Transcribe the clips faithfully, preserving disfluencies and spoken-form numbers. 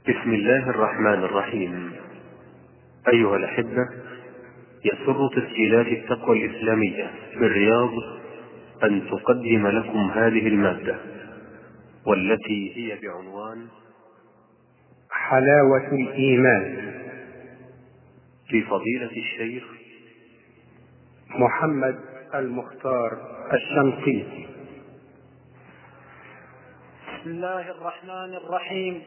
بسم الله الرحمن الرحيم. أيها الأحبة، يسر تسجيلات التقوى الإسلامية بالرياض أن تقدم لكم هذه المادة، والتي هي بعنوان حلاوة الإيمان، لفضيلة الشيخ محمد المختار الشنقيطي. بسم الله الرحمن الرحيم.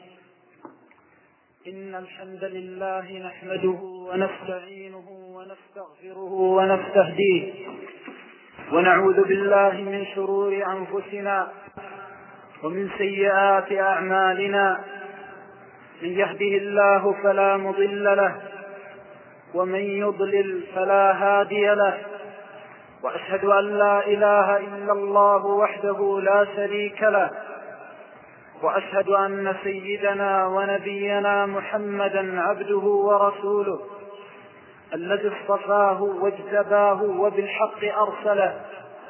إن الحمد لله نحمده ونستعينه ونستغفره ونستهديه، ونعوذ بالله من شرور أنفسنا ومن سيئات أعمالنا. من يهده الله فلا مضل له، ومن يضلل فلا هادي له، وأشهد أن لا إله إلا الله وحده لا شريك له، وأشهد أن سيدنا ونبينا محمدا عبده ورسوله الذي اصطفاه واجتباه وبالحق أرسله،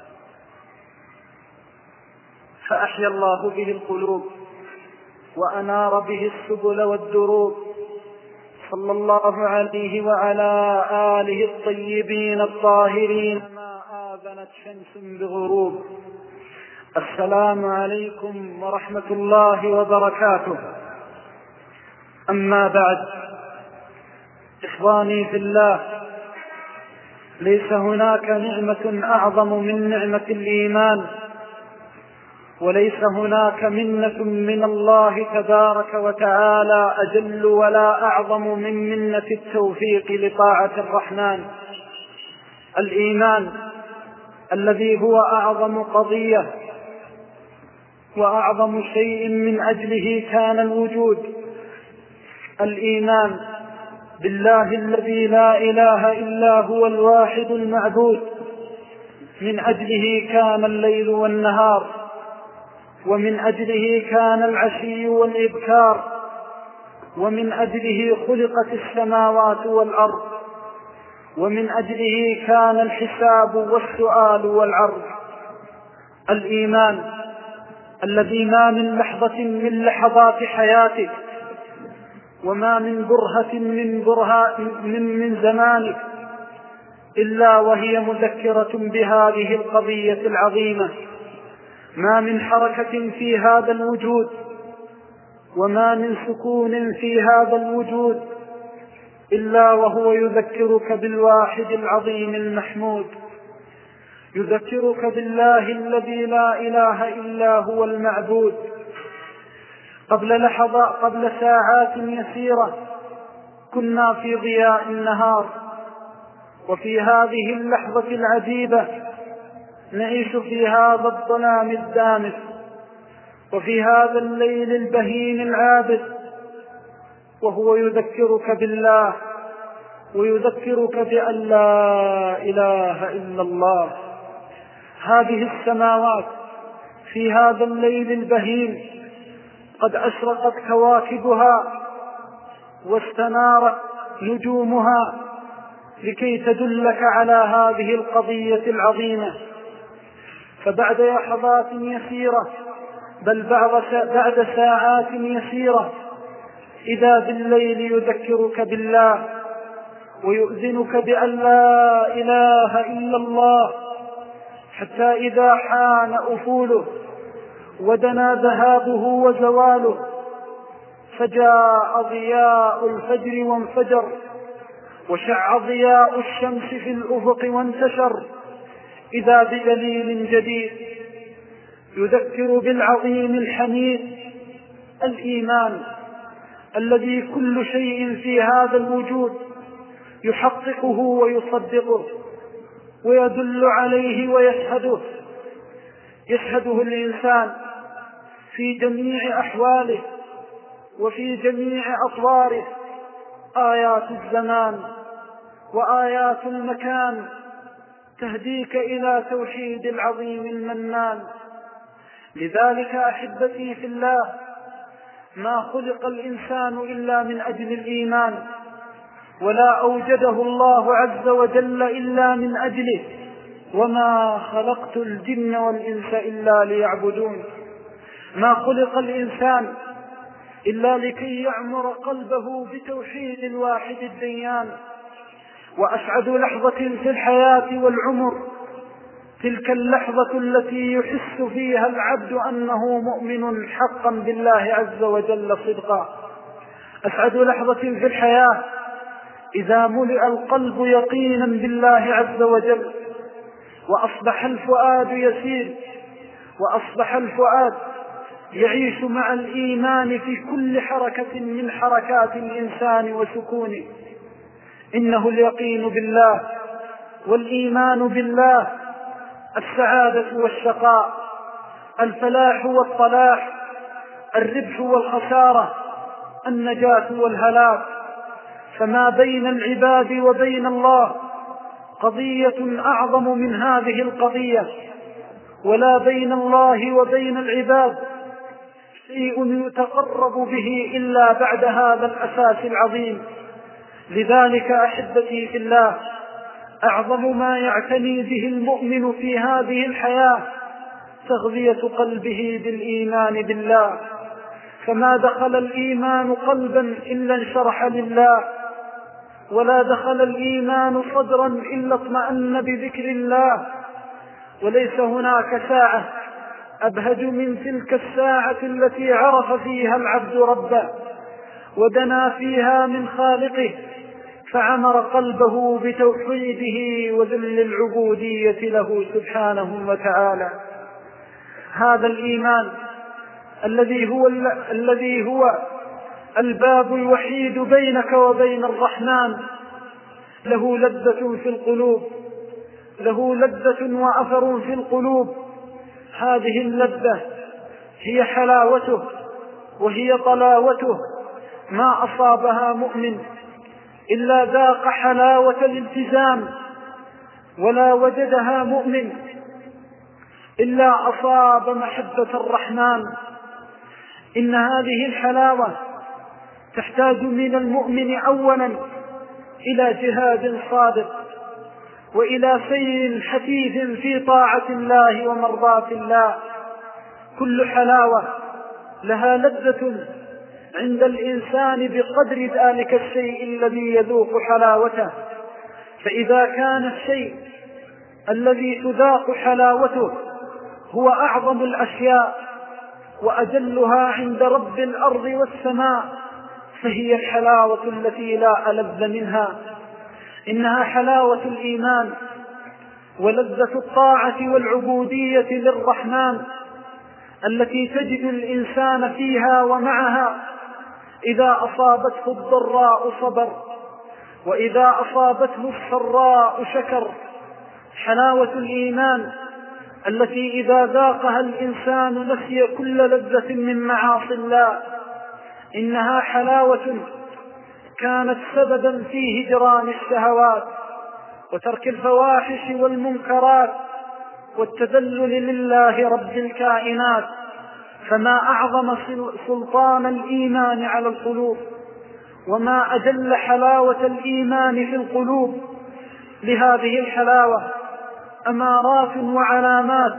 فأحيا الله به القلوب وأنار به السبل والدروب. صلى الله عليه وعلى آله الطيبين الطاهرين ما آذنت شمس بغروب. السلام عليكم ورحمة الله وبركاته. أما بعد، إخواني في الله، ليس هناك نعمة أعظم من نعمة الإيمان، وليس هناك منة من الله تبارك وتعالى أجل ولا أعظم من منة التوفيق لطاعة الرحمن. الإيمان الذي هو أعظم قضية وأعظم شيء من أجله كان الوجود، الإيمان بالله الذي لا إله إلا هو الواحد المعبود. من أجله كان الليل والنهار، ومن أجله كان العشي والإبكار، ومن أجله خلقت السماوات والأرض، ومن أجله كان الحساب والسؤال والعرض. الإيمان الذي ما من لحظة من لحظات حياتك، وما من برهة من, برهة من, من زمانك إلا وهي مذكرة بهذه القضية العظيمة. ما من حركة في هذا الوجود، وما من سكون في هذا الوجود إلا وهو يذكرك بالواحد العظيم المحمود، يذكرك بالله الذي لا إله إلا هو المعبود. قبل لحظة قبل ساعات يسيرة كنا في ضياء النهار، وفي هذه اللحظة العجيبة نعيش في هذا الظلام الدامس، وفي هذا الليل البهيم العابد، وهو يذكرك بالله ويذكرك بأن لا إله إلا الله. هذه السماوات في هذا الليل البهيم قد أشرقت كواكبها واستنارت نجومها لكي تدلك على هذه القضية العظيمة. فبعد لحظات يسيرة، بل بعد ساعات يسيرة، إذا بالليل يذكرك بالله ويؤذنك بأن لا إله إلا الله، حتى إذا حان أفوله ودنا ذهابه وزواله، فجاء ضياء الفجر وانفجر، وشع ضياء الشمس في الأفق وانتشر، إذا بدليل جديد يذكر بالعظيم الحميد. الإيمان الذي كل شيء في هذا الوجود يحققه ويصدقه ويدل عليه ويشهده، يشهده الإنسان في جميع أحواله وفي جميع أطواره، آيات الزمان وآيات المكان تهديك إلى توحيد العظيم المنان. لذلك أحبتي في الله، ما خلق الإنسان إلا من أجل الإيمان، ولا أوجده الله عز وجل إلا من أجله، وما خلقت الجن والإنس إلا ليعبدون. ما خلق الإنسان إلا لكي يعمر قلبه بتوحيد الواحد الديان. وأسعد لحظة في الحياة والعمر تلك اللحظة التي يحس فيها العبد أنه مؤمن حقا بالله عز وجل صدقا. أسعد لحظة في الحياة إذا ملئ القلب يقينا بالله عز وجل، وأصبح الفؤاد يسير، وأصبح الفؤاد يعيش مع الإيمان في كل حركة من حركات الإنسان وسكونه. إنه اليقين بالله والإيمان بالله السعادة والشقاء، الفلاح والطلاح، الربح والخسارة، النجاة والهلاك. فما بين العباد وبين الله قضية أعظم من هذه القضية، ولا بين الله وبين العباد شيء يتقرب به إلا بعد هذا الأساس العظيم. لذلك أحبتي في الله، أعظم ما يعتني به المؤمن في هذه الحياة تغذية قلبه بالإيمان بالله. فما دخل الإيمان قلبا إلا انشرح لله، ولا دخل الإيمان صدرا إلا اطمأن بذكر الله. وليس هناك ساعة أبهج من تلك الساعة التي عرف فيها العبد ربه ودنا فيها من خالقه، فعمر قلبه بتوحيده وذل العبودية له سبحانه وتعالى. هذا الإيمان الذي هو الذي هو الباب الوحيد بينك وبين الرحمن له لذة في القلوب، له لذة وأثر في القلوب. هذه اللذة هي حلاوته وهي طلاوته، ما أصابها مؤمن إلا ذاق حلاوة الالتزام، ولا وجدها مؤمن إلا أصاب محبة الرحمن. إن هذه الحلاوة تحتاج من المؤمن أولا إلى جهاد صادق، وإلى سير حثيث في طاعة الله ومرضاة الله. كل حلاوة لها لذة عند الإنسان بقدر ذلك الشيء الذي يذوق حلاوته. فإذا كان الشيء الذي تذاق حلاوته هو أعظم الأشياء وأجلها عند رب الأرض والسماء، فهي الحلاوة التي لا ألذ منها. إنها حلاوة الإيمان ولذة الطاعة والعبودية للرحمن، التي تجد الإنسان فيها ومعها إذا أصابته الضراء صبر، وإذا أصابته السراء شكر. حلاوة الإيمان التي إذا ذاقها الإنسان نسي كل لذة من معاصي الله. إنها حلاوة كانت سببا في هجران الشهوات وترك الفواحش والمنكرات والتذلل لله رب الكائنات. فما أعظم سلطان الإيمان على القلوب، وما أجل حلاوة الإيمان في القلوب. لهذه الحلاوة أمارات وعلامات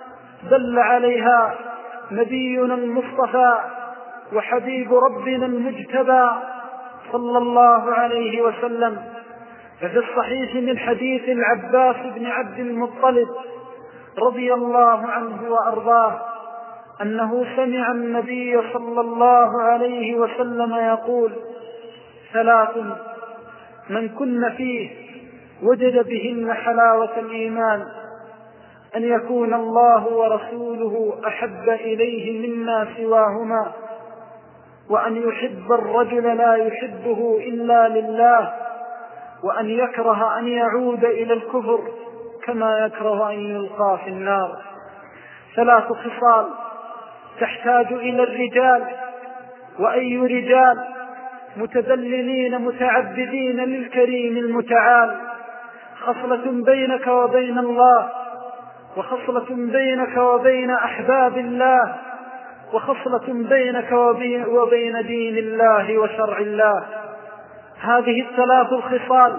دل عليها نبينا المصطفى وحبيب ربنا المجتبى صلى الله عليه وسلم. ففي الصحيح من حديث العباس بن عبد المطلب رضي الله عنه وأرضاه أنه سمع النبي صلى الله عليه وسلم يقول: ثلاث من كن فيه وجد بهن حلاوة الإيمان: أن يكون الله ورسوله أحب إليه مما سواهما، وأن يحب الرجل لا يحبه إلا لله، وأن يكره أن يعود إلى الكفر كما يكره أن يلقى في النار. ثلاث خصال تحتاج إلى الرجال، وأي رجال متذللين متعبدين للكريم المتعال. خصلة بينك وبين الله، وخصلة بينك وبين أحباب الله، وخصلة بينك وبين دين الله وشرع الله. هذه الثلاث الخصال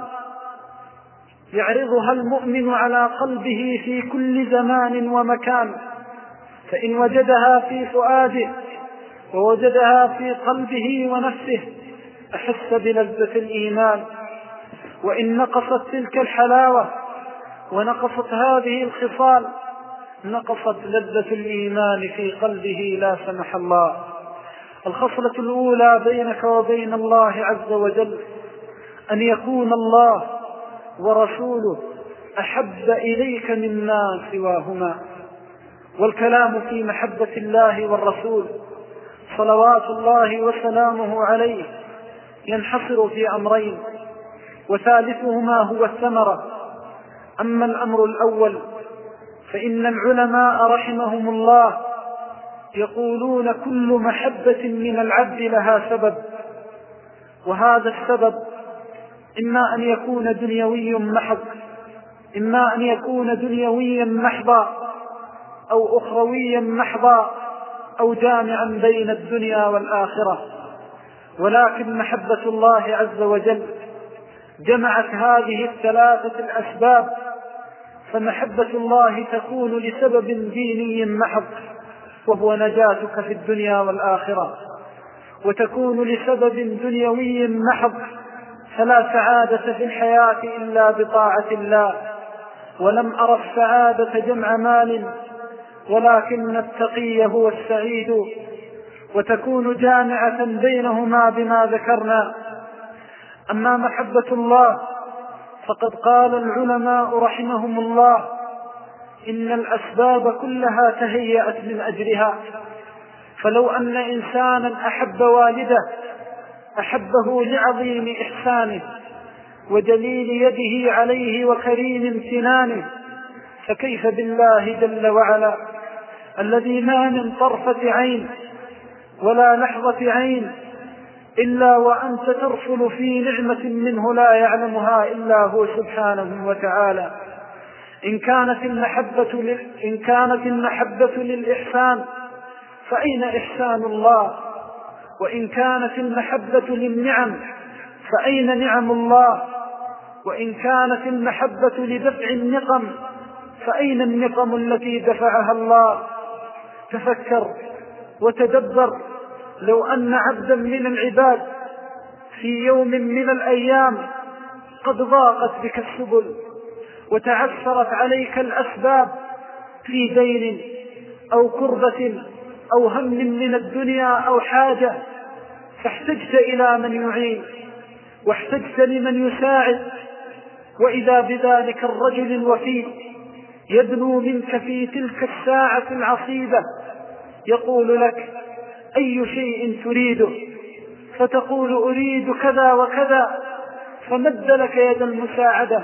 يعرضها المؤمن على قلبه في كل زمان ومكان، فإن وجدها في فؤاده ووجدها في قلبه ونفسه أحس بلذة الإيمان. وإن نقصت تلك الحلاوة ونقصت هذه الخصال نقصت لذة الإيمان في قلبه لا سمح الله. الخصلة الأولى بينك وبين الله عز وجل أن يكون الله ورسوله أحب إليك مما سواهما. والكلام في محبة الله والرسول صلوات الله وسلامه عليه ينحصر في أمرين، وثالثهما هو الثمرة. أما الأمر الأول فإن العلماء رحمهم الله يقولون كل محبة من العبد لها سبب، وهذا السبب إما أن يكون دنيوي محض، إما أن يكون دنيويا محضا أو أخرويا محضا أو جامعا بين الدنيا والآخرة. ولكن محبة الله عز وجل جمعت هذه الثلاثة الأسباب، فمحبة الله تكون لسبب ديني محض وهو نجاتك في الدنيا والآخرة، وتكون لسبب دنيوي محض فلا سعادة في الحياة إلا بطاعة الله. ولم أرى السعادة جمع مال ولكن التقي هو السعيد، وتكون جامعة بينهما بما ذكرنا. أما محبة الله فقد قال العلماء رحمهم الله إن الأسباب كلها تهيأت من أجلها. فلو أن إنسانا أحب والده أحبه لعظيم إحسانه وجليل يده عليه وكريم امتنانه، فكيف بالله جل وعلا الذي ما من طرفة عين ولا لحظة عين إلا وأنت ترسل في نعمة منه لا يعلمها إلا هو سبحانه وتعالى. إن كانت المحبة لل... إن كانت المحبة للإحسان فأين إحسان الله؟ وإن كانت المحبة للنعم فأين نعم الله؟ وإن كانت المحبة لدفع النقم فأين النقم التي دفعها الله؟ تفكر وتدبر، لو أن عبدا من العباد في يوم من الأيام قد ضاقت بك السبل وتعثرت عليك الأسباب في دين أو كربة أو هم من الدنيا أو حاجة، فاحتجت إلى من يعين واحتجت لمن يساعد، وإذا بذلك الرجل الوفي يدنو منك في تلك الساعة العصيبة يقول لك أي شيء تريده؟ فتقول أريد كذا وكذا، فمد لك يد المساعدة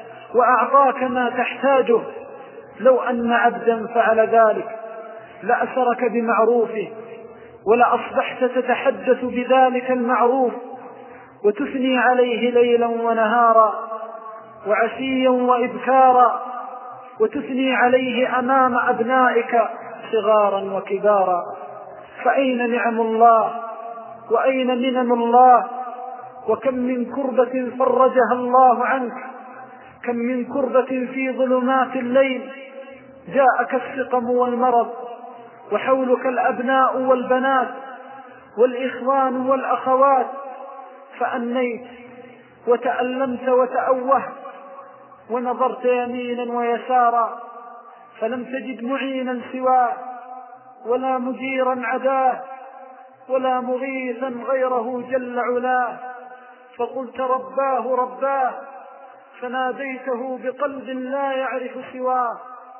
وأعطاك ما تحتاجه. لو أن عبدا فعل ذلك لأسرك بمعروفه ولأصبحت تتحدث بذلك المعروف وتثني عليه ليلا ونهارا وعشيا وإبكارا، وتثني عليه أمام أبنائك صغارا وكبارا. فأين نعم الله وأين منن الله؟ وكم من كربة فرجها الله عنك، كم من كربة في ظلمات الليل جاءك السقم والمرض وحولك الأبناء والبنات والإخوان والأخوات، فأنيت وتألمت وتأوهت ونظرت يمينا ويسارا فلم تجد معينا سواه ولا مجيرا عداه ولا مغيثا غيره جل علاه، فقلت رباه رباه فناديته بقلب لا يعرف سواه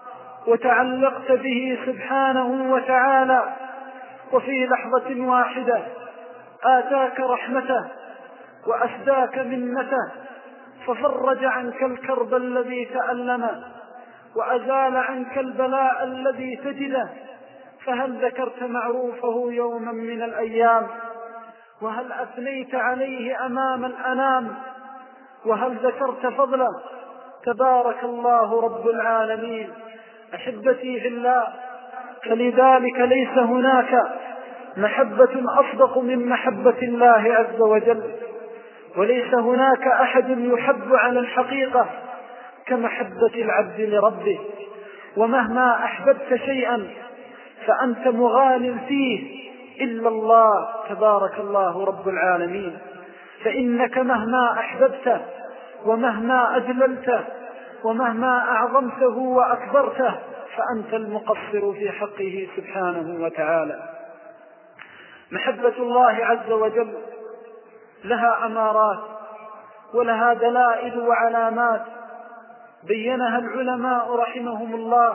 وتعلقت به سبحانه وتعالى، وفي لحظة واحدة آتاك رحمته وأسداك منته ففرج عنك الكرب الذي تألمه وأزال عنك البلاء الذي تجده. فهل ذكرت معروفه يوما من الأيام؟ وهل أثنيت عليه أمام الأنام؟ وهل ذكرت فضله؟ تبارك الله رب العالمين. أحبتي في الله، فلذلك ليس هناك محبة أصدق من محبة الله عز وجل، وليس هناك أحد يحب على الحقيقة كمحبة العبد لربه. ومهما أحببت شيئا فأنت مغال فيه إلا الله تبارك الله رب العالمين، فإنك مهما أحببته ومهما أجللته ومهما أعظمته وأكبرته فأنت المقصر في حقه سبحانه وتعالى. محبة الله عز وجل لها أمارات ولها دلائل وعلامات بينها العلماء رحمهم الله،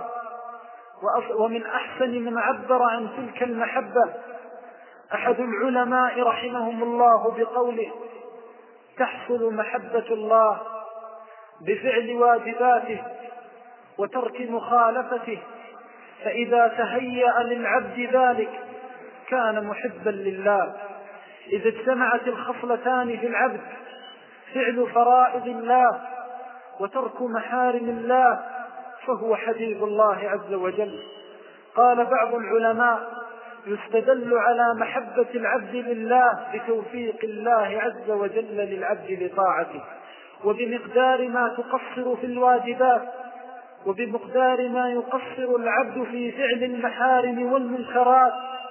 ومن أحسن من عبر عن تلك المحبة أحد العلماء رحمهم الله بقوله: تحصل محبة الله بفعل واجباته وترك مخالفته، فإذا تهيأ للعبد ذلك كان محبا لله. إذا اجتمعت الخصلتان في العبد، فعل فرائض الله وترك محارم الله، فهو حبيب الله عز وجل. قال بعض العلماء: يستدل على محبة العبد لله بتوفيق الله عز وجل للعبد لطاعته، وبمقدار ما تقصر في الواجبات وبمقدار ما يقصر العبد في فعل المحارم والمنكرات،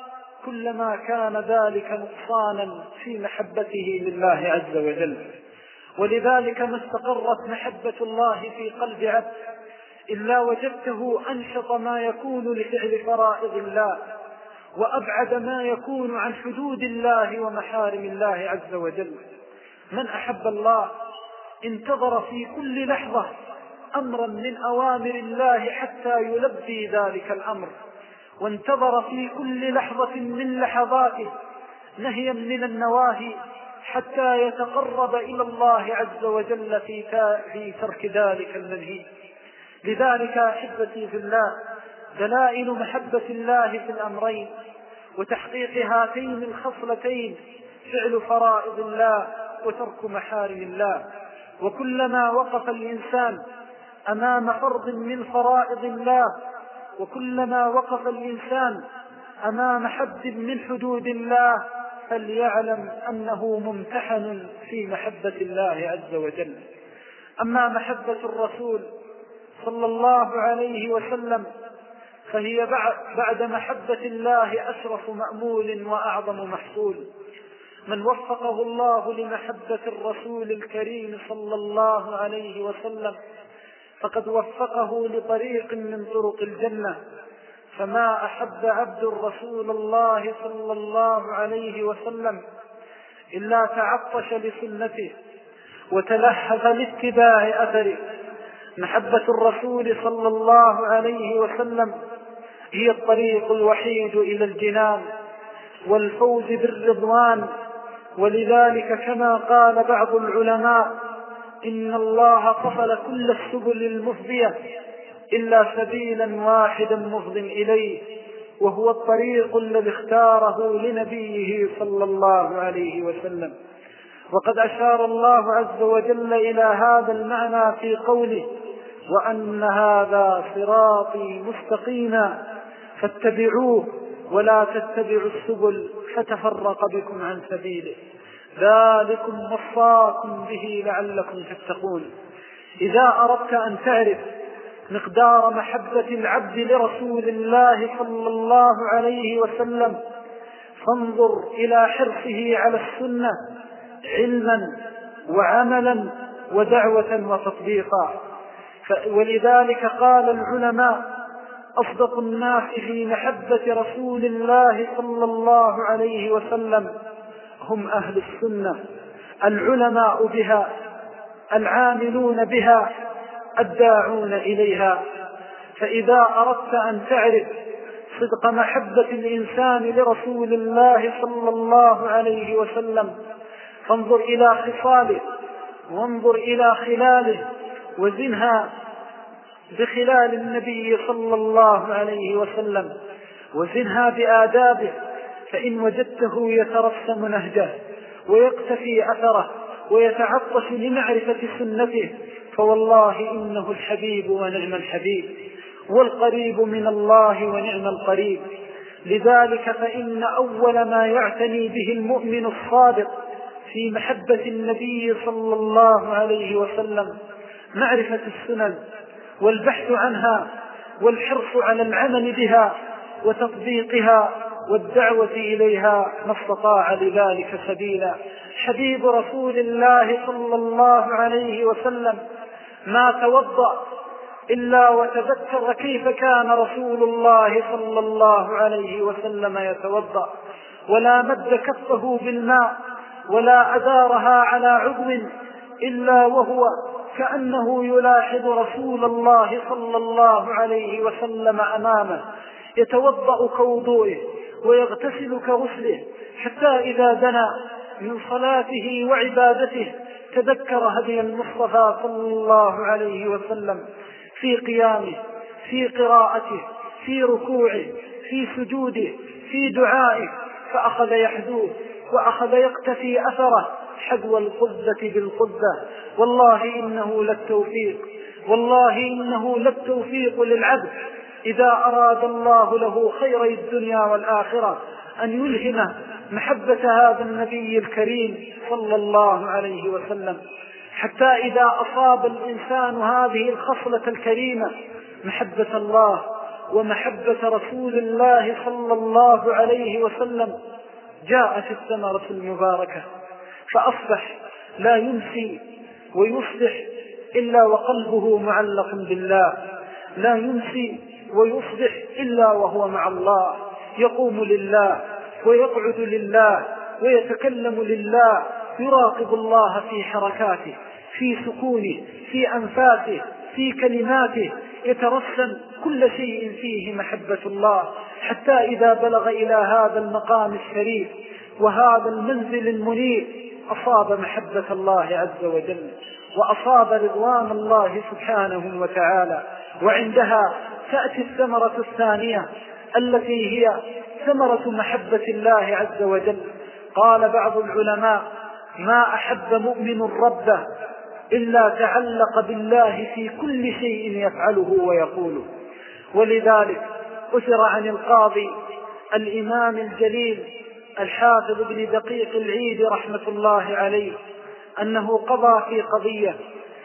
كلما كان ذلك نقصانا في محبته لله عز وجل. ولذلك ما استقرت محبة الله في قلب عبد إلا وجدته أنشط ما يكون لفعل فرائض الله، وأبعد ما يكون عن حدود الله ومحارم الله عز وجل. من أحب الله انتظر في كل لحظة أمرا من أوامر الله حتى يلبي ذلك الأمر، وانتظر في كل لحظة من لحظاته نهيا من النواهي حتى يتقرب إلى الله عز وجل في ترك ذلك المنهي. لذلك أحبتي في الله، دلائل محبة الله في الأمرين وتحقيق هاتين الخصلتين فعل فرائض الله وترك محارم الله. وكلما وقف الإنسان أمام فرض من فرائض الله، وكلما وقف الإنسان أمام حد من حدود الله، فليعلم أنه ممتحن في محبة الله عز وجل. أما محبة الرسول صلى الله عليه وسلم فهي بعد محبة الله أشرف مأمول وأعظم محصول. من وفقه الله لمحبة الرسول الكريم صلى الله عليه وسلم فقد وفقه لطريق من طرق الجنة. فما أحب عبد رسول الله صلى الله عليه وسلم إلا تعطش لسنته وتلهف لاتباع أثره. محبة الرسول صلى الله عليه وسلم هي الطريق الوحيد إلى الجنان والفوز بالرضوان. ولذلك كما قال بعض العلماء: إن الله قفل كل السبل المفضية إلا سبيلا واحدا مفض إليه، وهو الطريق الذي اختاره لنبيه صلى الله عليه وسلم. وقد أشار الله عز وجل إلى هذا المعنى في قوله: وأن هذا صراطي مستقيما فاتبعوه ولا تتبعوا السبل فتفرق بكم عن سبيله، ذلكم وصاكم به لعلكم تتقون. إذا أردت أن تعرف مقدار محبة العبد لرسول الله صلى الله عليه وسلم فانظر إلى حرصه على السنة علما وعملا ودعوة وتطبيقا. ولذلك قال العلماء: أصدق الناس في محبة رسول الله صلى الله عليه وسلم هم أهل السنة، العلماء بها، العاملون بها، الداعون إليها. فإذا أردت أن تعرف صدق محبة الإنسان لرسول الله صلى الله عليه وسلم فانظر إلى خصاله وانظر إلى خلاله وزنها بخلال النبي صلى الله عليه وسلم، وزنها بآدابه، فإن وجدته يترسم نهجه ويقتفي أثره ويتعطش لمعرفة سنته فوالله إنه الحبيب ونعم الحبيب، والقريب من الله ونعم القريب. لذلك فإن أول ما يعتني به المؤمن الصادق في محبة النبي صلى الله عليه وسلم معرفة السنن والبحث عنها والحرص على العمل بها وتطبيقها والدعوة إليها ما استطاع لذلك سبيلا. حبيب رسول الله صلى الله عليه وسلم ما توضأ إلا وتذكر كيف كان رسول الله صلى الله عليه وسلم يتوضأ، ولا مد كفه بالماء ولا أدارها على عضو إلا وهو كأنه يلاحظ رسول الله صلى الله عليه وسلم أمامه، يتوضأ كوضوئه ويغتسل كغسله، حتى إذا دنا من صلاته وعبادته تذكر هدي المصطفى صلى الله عليه وسلم في قيامه، في قراءته، في ركوعه، في سجوده، في دعائه، فأخذ يحدوه وأخذ يقتفي أثره حذو القذة بالقذة. والله إنه للتوفيق، والله إنه للتوفيق للعبد إذا أراد الله له خيري الدنيا والآخرة أن يلهمه محبة هذا النبي الكريم صلى الله عليه وسلم، حتى إذا أصاب الإنسان هذه الخصلة الكريمة محبة الله ومحبة رسول الله صلى الله عليه وسلم جاءت الثمرة المباركة، فأصبح لا يمسي ويصبح إلا وقلبه معلق بالله، لا يمسي ويصبح إلا وهو مع الله، يقوم لله ويقعد لله ويتكلم لله، يراقب الله في حركاته، في سكونه، في أنفاسه، في كلماته، يترسم كل شيء فيه محبة الله، حتى إذا بلغ إلى هذا المقام الشريف وهذا المنزل المنير أصاب محبة الله عز وجل وأصاب رضوان الله سبحانه وتعالى. وعندها تأتي الثمرة الثانية التي هي ثمرة محبة الله عز وجل. قال بعض العلماء: ما أحب مؤمن ربه إلا تعلق بالله في كل شيء يفعله ويقوله. ولذلك أثر عن القاضي الإمام الجليل الحافظ بن دقيق العيد رحمة الله عليه أنه قضى في قضية،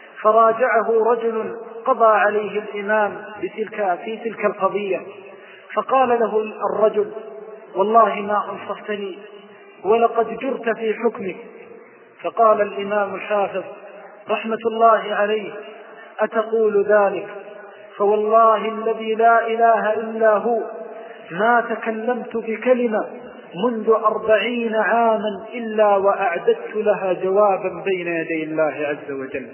فراجعه رجل قضى عليه الإمام بتلك في تلك القضية، فقال له الرجل: والله ما أنصفتني ولقد جرت في حكمك. فقال الإمام الحافظ رحمة الله عليه: أتقول ذلك؟ فوالله الذي لا إله إلا هو ما تكلمت بكلمة منذ أربعين عاما إلا وأعددت لها جوابا بين يدي الله عز وجل.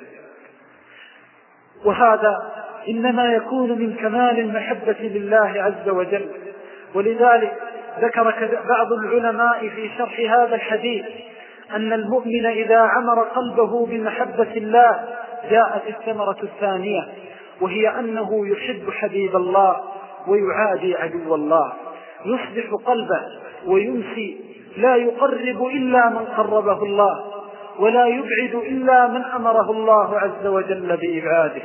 وهذا إنما يكون من كمال المحبة لله عز وجل. ولذلك ذكر بعض العلماء في شرح هذا الحديث أن المؤمن إذا عمر قلبه بمحبة الله جاءت الثمرة الثانية، وهي أنه يحب حبيب الله ويعادي عدو الله، يصبح قلبه ويمسي لا يقرب إلا من قربه الله ولا يبعد إلا من أمره الله عز وجل بإبعاده.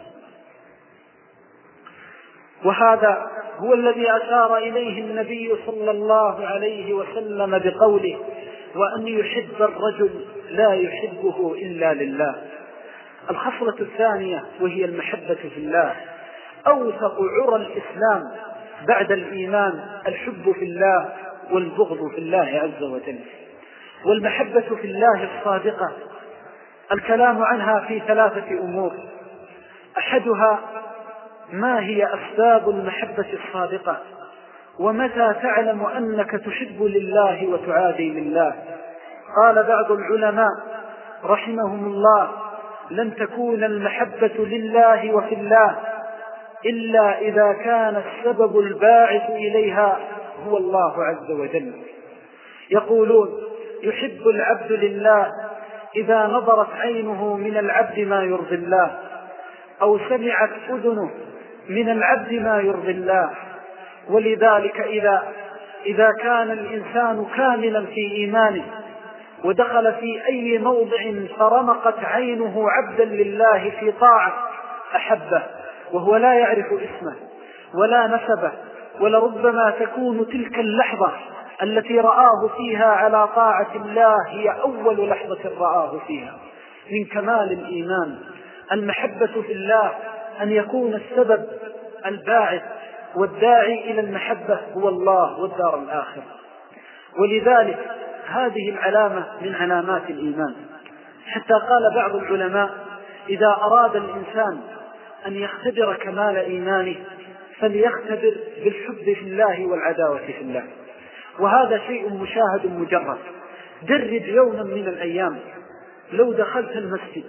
وهذا هو الذي أشار إليه النبي صلى الله عليه وسلم بقوله: وأن يحب الرجل لا يحبه إلا لله. الخصلة الثانية وهي المحبة في الله، أوثق عرى الإسلام بعد الإيمان الحب في الله والبغض في الله عز وجل. والمحبة في الله الصادقة الكلام عنها في ثلاثة أمور: أحدها ما هي أسباب المحبة الصادقة، ومتى تعلم أنك تحب لله وتعادي لله. قال بعض العلماء رحمهم الله: لن تكون المحبة لله وفي الله إلا إذا كان السبب الباعث إليها هو الله عز وجل. يقولون: يحب العبد لله إذا نظرت عينه من العبد ما يرضي الله، أو سمعت أذنه من العبد ما يرضي الله. ولذلك إذا, إذا كان الإنسان كاملا في إيمانه ودخل في أي موضع فرمقت عينه عبدا لله في طاعة أحبه، وهو لا يعرف اسمه ولا نسبه، ولربما تكون تلك اللحظة التي رآه فيها على طاعة الله هي أول لحظة رآه فيها. من كمال الإيمان المحبة في الله أن يكون السبب الباعث والداعي إلى المحبة هو الله والدار الآخرة. ولذلك هذه العلامة من علامات الإيمان، حتى قال بعض العلماء: إذا أراد الإنسان أن يختبر كمال إيمانه فليختبر بالحب في الله والعداوة في الله. وهذا شيء مشاهد مجرد. جرب يوما من الأيام لو دخلت المسجد،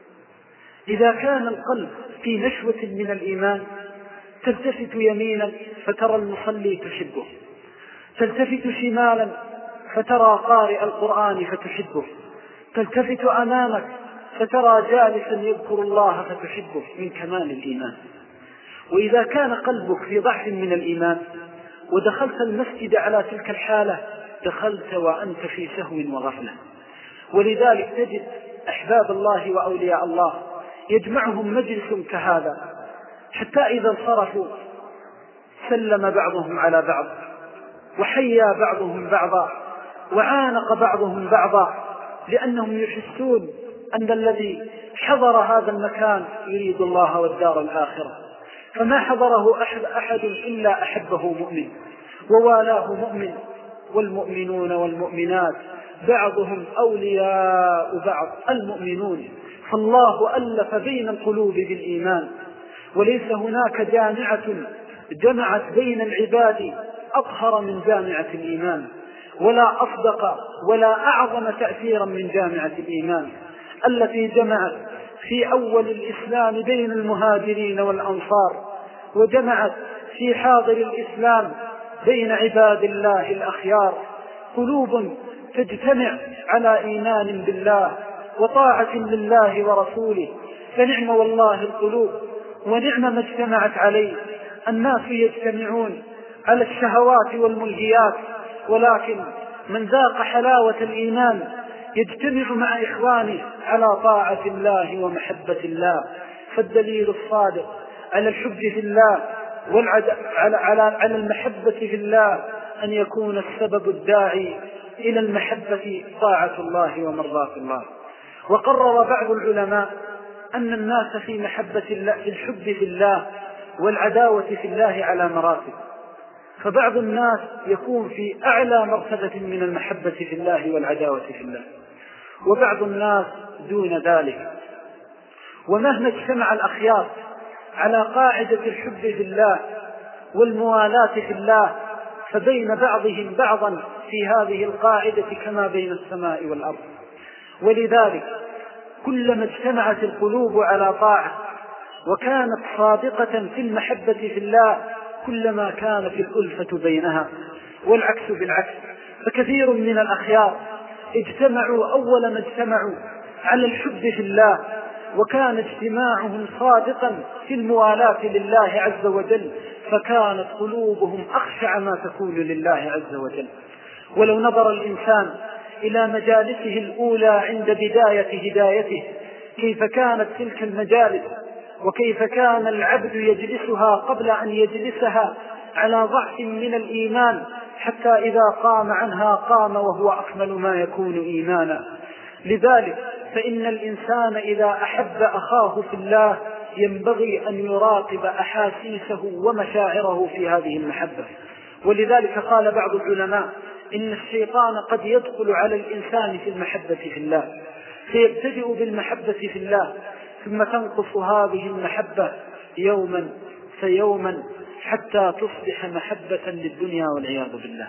إذا كان القلب في نشوة من الإيمان تلتفت يمينا فترى المصلي تحبه، تلتفت شمالا فترى قارئ القرآن فتحبه، تلتفت أمامك فترى جالسا يذكر الله فتحبه، من كمال الإيمان. وإذا كان قلبك في ضعف من الإيمان ودخلت المسجد على تلك الحالة دخلت وأنت في سهو وغفلة. ولذلك تجد أحباب الله وأولياء الله يجمعهم مجلس كهذا، حتى إذا انصرفوا سلم بعضهم على بعض، وحيا بعضهم بعضا، وعانق بعضهم بعضا، لأنهم يحسون أن الذي حضر هذا المكان يريد الله والدار الآخرة، فما حضره أحد, أحد إلا أحبه مؤمن ووالاه مؤمن. والمؤمنون والمؤمنات بعضهم أولياء بعض، المؤمنون، فالله ألف بين القلوب بالإيمان، وليس هناك جامعة جمعت بين العباد أطهر من جامعة الإيمان، ولا أصدق ولا أعظم تأثيرا من جامعة الإيمان التي جمعت في أول الإسلام بين المهاجرين والأنصار، وجمعت في حاضر الإسلام بين عباد الله الأخيار، قلوب تجتمع على إيمان بالله وطاعة لله ورسوله. فنعم والله القلوب ونعم ما اجتمعت عليه. الناس يجتمعون على الشهوات والملهيات، ولكن من ذاق حلاوة الإيمان يجتمع مع إخوانه على طاعة الله ومحبة الله. فالدليل الصادق على الحب في الله والعد... على... على... على المحبة في الله أن يكون السبب الداعي إلى المحبة طاعة الله ومرضاة الله. وقرر بعض العلماء أن الناس في محبة الله، في الحب في الله والعداوة في الله على مراتب، فبعض الناس يكون في أعلى مرتبة من المحبة في الله والعداوة في الله، وبعض الناس دون ذلك. ومهما اجتمع الأخيار على قاعدة الحب في الله والموالاة في الله فبين بعضهم بعضا في هذه القاعدة كما بين السماء والأرض. ولذلك كلما اجتمعت القلوب على طاعة وكانت صادقة في المحبة في الله كلما كانت الألفة بينها، والعكس بالعكس. فكثير من الأخيار اجتمعوا أول ما اجتمعوا على الحب في الله، وكان اجتماعهم صادقا في الموالاة لله عز وجل، فكانت قلوبهم أخشع ما تكون لله عز وجل. ولو نظر الإنسان إلى مجالسه الأولى عند بداية هدايته كيف كانت تلك المجالس، وكيف كان العبد يجلسها قبل أن يجلسها على ضعف من الإيمان، حتى إذا قام عنها قام وهو أكمل ما يكون إيمانا. لذلك فإن الإنسان إذا أحب أخاه في الله ينبغي أن يراقب أحاسيسه ومشاعره في هذه المحبة. ولذلك قال بعض العلماء إن الشيطان قد يدخل على الإنسان في المحبة في الله، فيبتدئ بالمحبة في الله ثم تنقص هذه المحبة يوما فيوما حتى تصبح محبة للدنيا والعياذ بالله.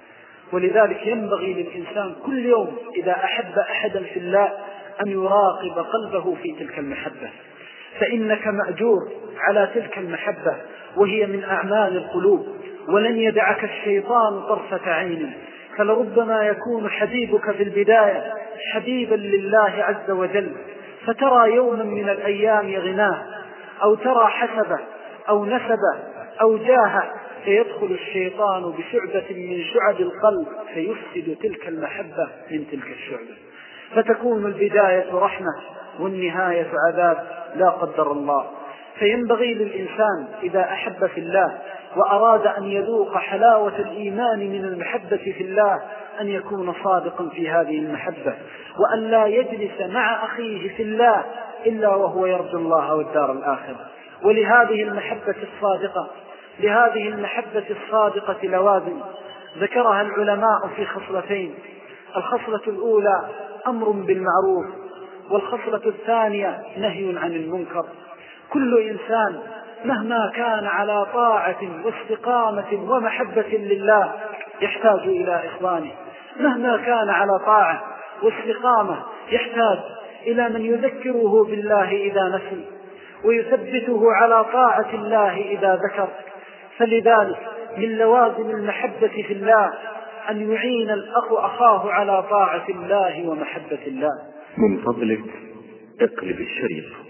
ولذلك ينبغي للإنسان كل يوم إذا أحب أحدا في الله أن يراقب قلبه في تلك المحبة، فإنك مأجور على تلك المحبة وهي من أعمال القلوب، ولن يدعك الشيطان طرفة عين. فلربما يكون حبيبك في البداية حبيبا لله عز وجل، فترى يوما من الأيام غناه، أو ترى حسبه أو نسبه أو جاهه، فيدخل الشيطان بشعبة من شعب القلب فيفسد تلك المحبة من تلك الشعبة، فتكون البداية رحمة والنهاية عذاب لا قدر الله. فينبغي للإنسان إذا أحب في الله وأراد أن يذوق حلاوة الإيمان من المحبة في الله أن يكون صادقا في هذه المحبة، وأن لا يجلس مع أخيه في الله إلا وهو يرجو الله والدار الآخرة. ولهذه المحبة الصادقة لهذه المحبة الصادقة لوازم ذكرها العلماء في خصلتين: الخصلة الأولى أمر بالمعروف، والخصلة الثانية نهي عن المنكر. كل إنسان مهما كان على طاعة واستقامة ومحبة لله يحتاج إلى إخوانه، مهما كان على طاعة واستقامة يحتاج إلى من يذكره بالله إذا نسي، ويثبته على طاعة الله إذا ذكر. فلذلك من لوازم المحبة في الله أن يعين الأخ أخاه على طاعة الله ومحبة الله. من فضلك اقلب الشريط.